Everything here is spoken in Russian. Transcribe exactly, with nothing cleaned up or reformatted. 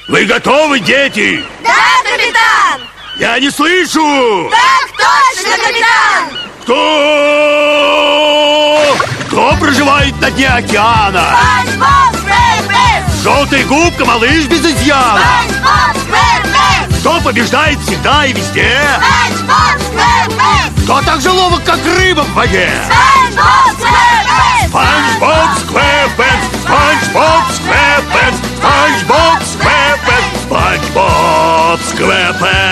Вы готовы, дети? Да, капитан! Я не слышу! Так точно, капитан! Кто? Кто проживает на дне океана? Спанч Боб Сквэрпэнс! Желтая губка, малыш без изъяна! Спанч Боб Сквэрпэнс! Кто побеждает всегда и везде? Спанч Боб Сквэрпэнс! Кто так же ловок, как рыба в воде? Спанч Боб Сквэрпэнс! Спанч Боб Сквэрпэнс! Спанч Боб Сквэрпэнс! Спанч Боб Сквэрпэнс! Спанч Боб Сквэрпэнс!